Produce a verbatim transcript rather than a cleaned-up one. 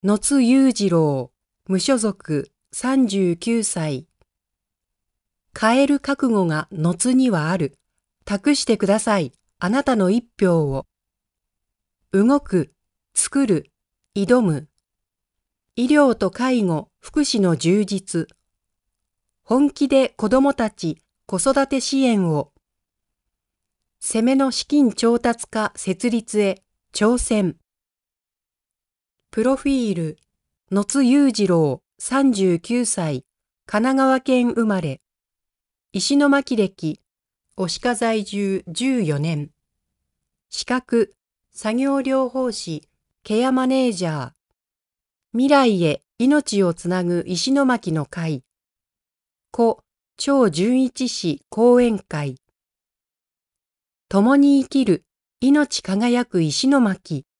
野津裕次郎、無所属、さんじゅうきゅうさい。変える覚悟が野津にはある。託してください、あなたの一票を。動く、作る、挑む。医療と介護、福祉の充実。本気で子どもたち、子育て支援を。攻めの資金調達課設立へ、挑戦。プロフィール、野津裕次郎、さんじゅうきゅうさい、神奈川県生まれ。石巻歴、牡鹿在住じゅうよねん。資格、作業療法士、ケアマネージャー。未来へ命をつなぐ石巻の会。故、長純一氏講演会。共に生きる、命輝く石巻。